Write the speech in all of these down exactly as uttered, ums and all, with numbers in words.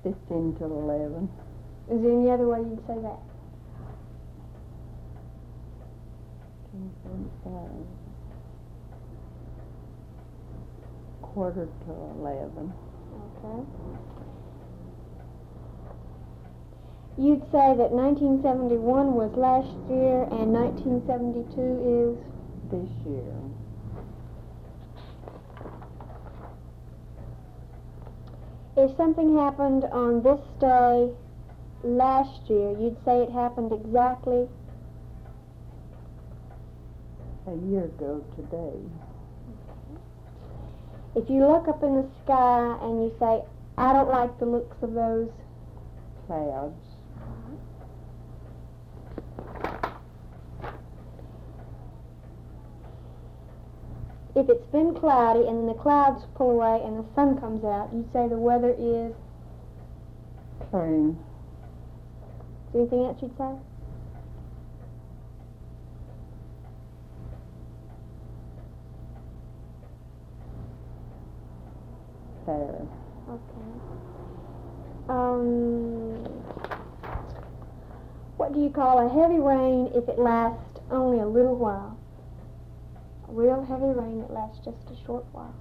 fifteen till eleven. Is there any other way you'd say that? ten forty-five. Quarter to eleven. Okay. You'd say that nineteen seventy-one was last year and nineteen seventy-two is? This year. If something happened on this day last year, you'd say it happened exactly? A year ago today. If you look up in the sky and you say, I don't like the looks of those Clouds. If it's been cloudy and then the clouds pull away and the sun comes out, you'd say the weather is? Clearing. Is there anything else you'd say? Fair. Okay. Um, what do you call a heavy rain if it lasts only a little while? A real heavy rain that lasts just a short while.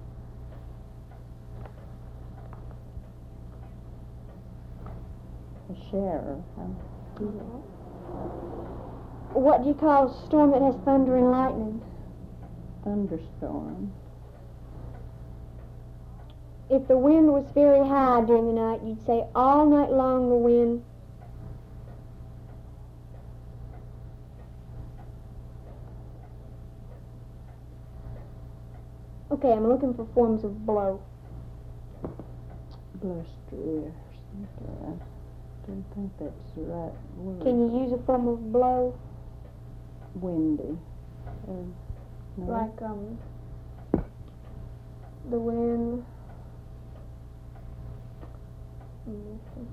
A shower. Huh? Okay. What do you call a storm that has thunder and lightning? Thunderstorm. If the wind was very high during the night, you'd say all night long the wind. Okay, I'm looking for forms of blow. Blustery or something. I don't think that's the right word. Can you use a form of blow? Windy. Uh, no. Like, um, the wind. Mm-hmm.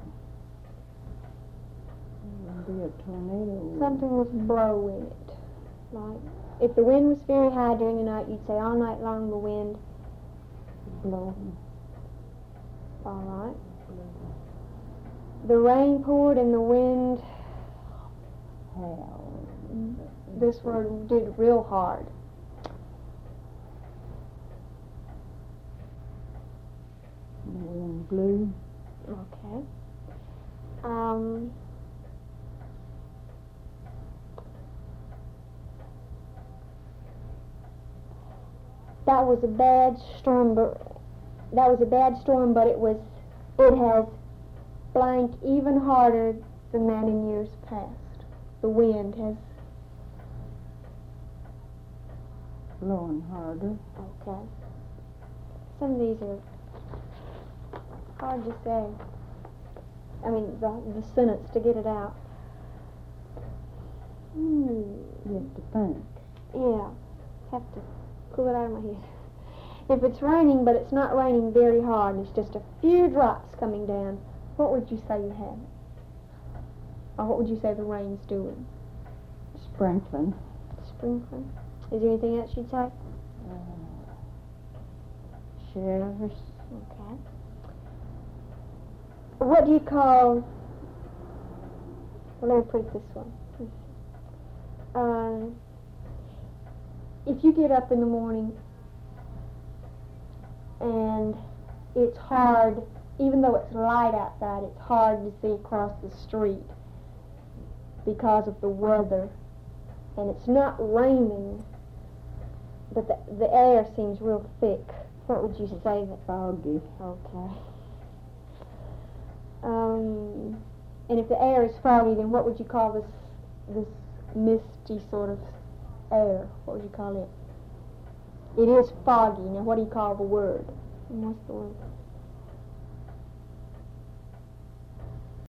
It would be a tornado. Something with blow in it. Like, if the wind was very high during the night, you'd say all night long the wind. Blow. All right. The rain poured and the wind. Hail. This word did real hard. The wind blew. Okay. Um. That was a bad storm, but that was a bad storm, but it was. It has blank even harder than that in years past. The wind has. Blowing harder. Okay. Some of these are hard to say. I mean, the, the sentence to get it out. Hmm. You have to think. Yeah. Have to pull it out of my head. If it's raining, but it's not raining very hard, and it's just a few drops coming down, what would you say you have? Or what would you say the rain's doing? Sprinkling. Sprinkling. Is there anything else you'd say? Uh, showers. Okay. What do you call, well, let me put it this way. Uh, if you get up in the morning and it's hard, even though it's light outside, it's hard to see across the street because of the weather, and it's not raining, but the, the air seems real thick, what would you say? That Foggy. Okay. Um, and if the air is foggy, then what would you call this this misty sort of air? What would you call it? It is foggy. Now, what do you call the word? And what's the word?